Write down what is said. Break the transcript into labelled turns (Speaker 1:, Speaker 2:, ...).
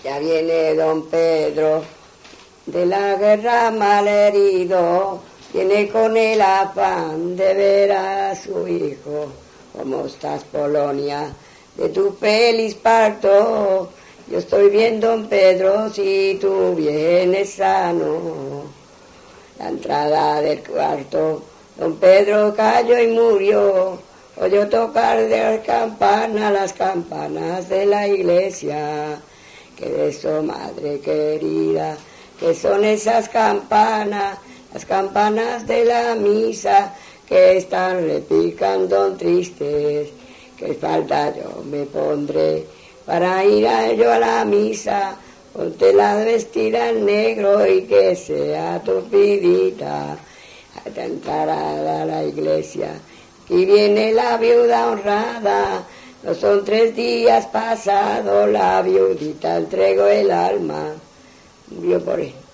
Speaker 1: Ya viene don Pedro de la guerra malherido, viene con el afán de ver a su hijo. ¿Cómo estás, Polonia? De tu feliz parto, yo estoy bien, don Pedro, si tú vienes sano. La entrada del cuarto, don Pedro cayó y murió, oyó tocar de las campanas de la iglesia. Que de eso, madre querida, que son esas campanas, las campanas de la misa, que están repicando tristes, que falta yo me pondré para ir yo a la misa, ponte la vestida en negro y que sea tupidita, hasta entrar a la iglesia. Aquí viene la viuda honrada, no son 3 días pasados, la viudita entregó el alma, murió por él.